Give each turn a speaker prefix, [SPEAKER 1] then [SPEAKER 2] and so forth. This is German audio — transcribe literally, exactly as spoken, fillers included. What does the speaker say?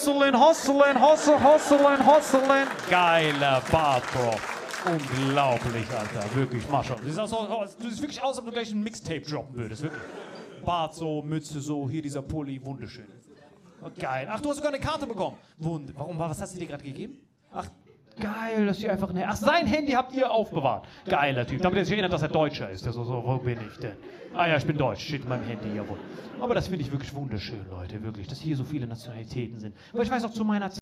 [SPEAKER 1] Hustlen, hustlen, hustle, hustlen, hustlen. Geiler Bart, Bro. Unglaublich, Alter. Wirklich, Mascha. Du siehst, aus, du siehst wirklich aus, als ob du gleich ein Mixtape droppen würdest. Wirklich. Bart so, Mütze so, hier dieser Pulli, wunderschön. Geil. Ach, du hast sogar eine Karte bekommen. Wund. Warum? Was hast du dir gerade gegeben? Ach, geil, dass ihr einfach eine. Ach, sein Handy habt ihr aufbewahrt. Geiler Typ. Damit er sich erinnert, dass er Deutscher ist. Der so, so, wo bin ich denn? Ah ja, ich bin Deutsch. Steht in meinem Handy, jawohl. Aber das finde ich wirklich wunderschön, Leute. Wirklich, dass hier so viele Nationalitäten sind. Aber ich weiß auch zu meiner Zeit.